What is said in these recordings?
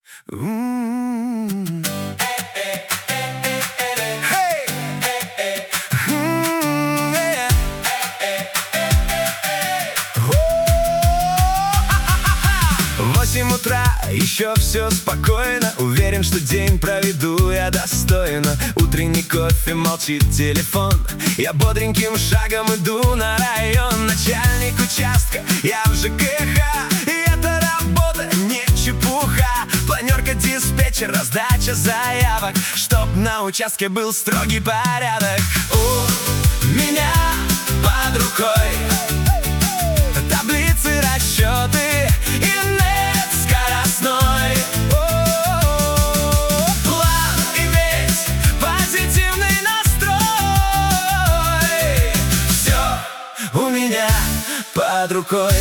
М. В 8 утра, еще все спокойно. Уверен, что день проведу я достойно. Утренний кофе, молчит телефон. Я бодреньким шагом иду на район. Начальник участка, я в ЖКХ. И эта работа не чепуха. Планерка, диспетчер, раздача заявок, чтоб на участке был строгий порядок. У меня под рукой таблицы, расчеты и нет скоростной. План иметь, позитивный настрой. Все у меня под рукой.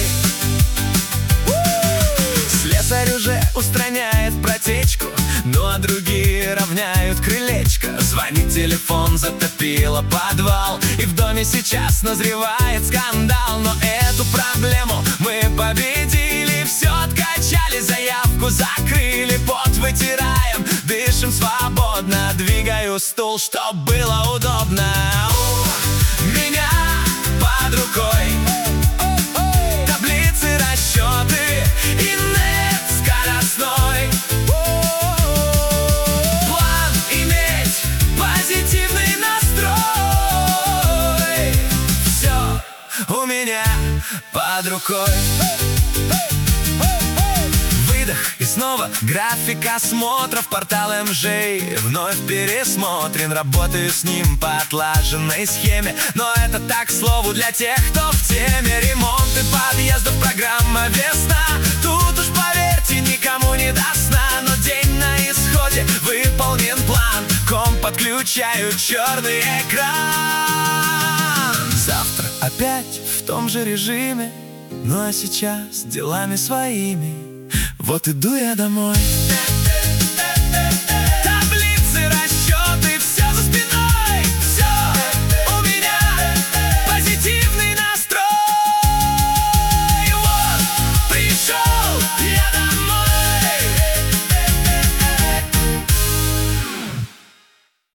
Слесарь уже устраняет протечку, ну а другие равняют крылечко. Звонит телефон, затопило подвал, и в доме сейчас назревает скандал. Но эту проблему мы победили, все откачали, заявку закрыли. Пот вытираем, дышим свободно, двигаю стул, чтоб было удобно. У меня под рукой таблицы, расчеты и нет скоростной. План иметь, позитивный настрой. Все у меня под рукой. Выдох и снова график осмотров. Портал МЖ вновь пересмотрен. Работаю с ним по отлаженной схеме, но это так, к слову, для тех, кто в теме. Ремонты подъездов, программа весна. Тут уж, поверьте, никому не до сна. Но день на исходе, выполнен план. Комп подключаю, черный экран. Завтра опять в том же режиме, ну а сейчас делами своими. Вот иду я домой.